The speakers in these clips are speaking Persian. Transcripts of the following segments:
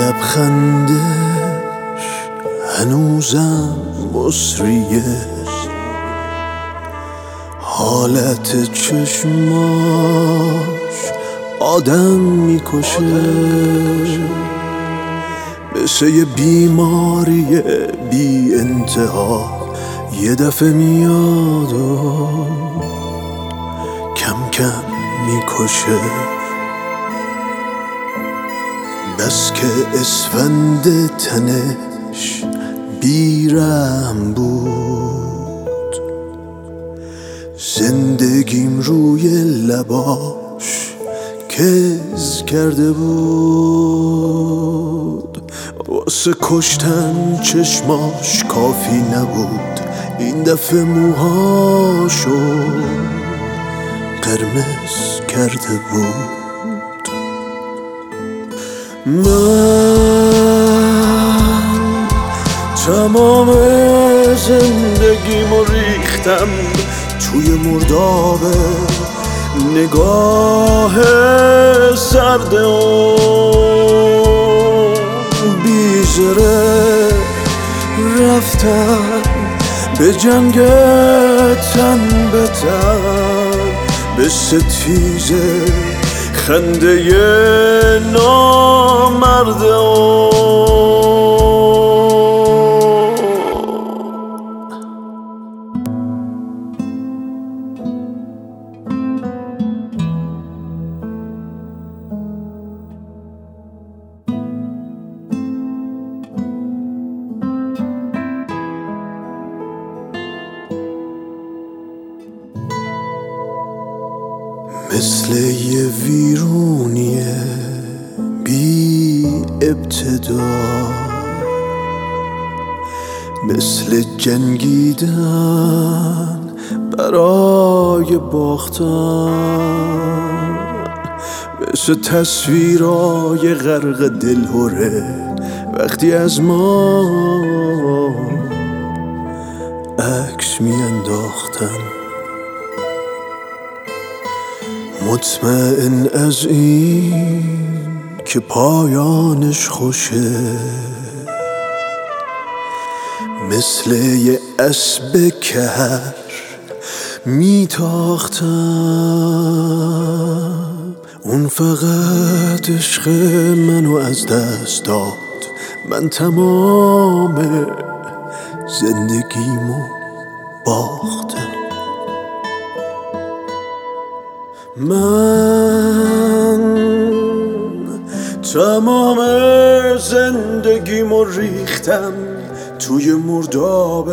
لبخندش هنوزم مصریه، حالت چشماش آدم میکشه، مثل یه بیماری بی انتها یه دفعه میاد و کم کم میکشه. بس که اسفند تنش بیرم بود، زندگیم روی لباش کز کرده بود. واسه کشتن چشماش کافی نبود، این دفعه موهاشو قرمز کرده بود. من تمام زندگیمو ریختم توی مرداب نگاه سرد اون بیزره. رفتم به جنگ تن به تن، به ستیزه خنده نامرد مثل یه ویرونیه بی ابتدا، مثل جنگیدن برای باختن، مثل تصویرای غرق دلهوره وقتی از ما عکس میانداختن. مطمئن از این که پایانش خوشه، مثل یه اسب کهر میتاختم. اون فقط عشق منو از دست داد، من تمام زندگیمو باختم. من تمام زندگیمو ریختم توی مرداب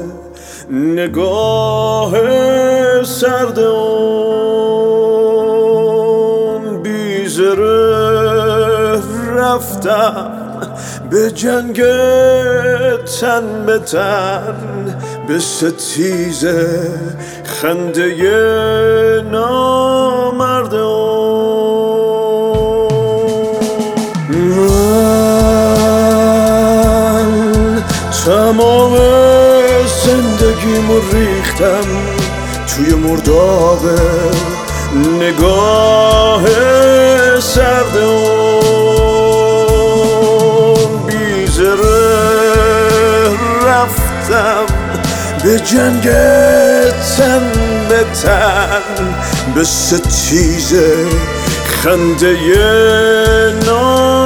نگاه سرد اون بیزره. رفتم به جنگ تن به تن، به ستیزه خنده نامرد من تمام زندگیمو ریختم توی مرداب نگاه سرد اون بیزره. رفتم به جنگ تن به تن، به ستیزه خنده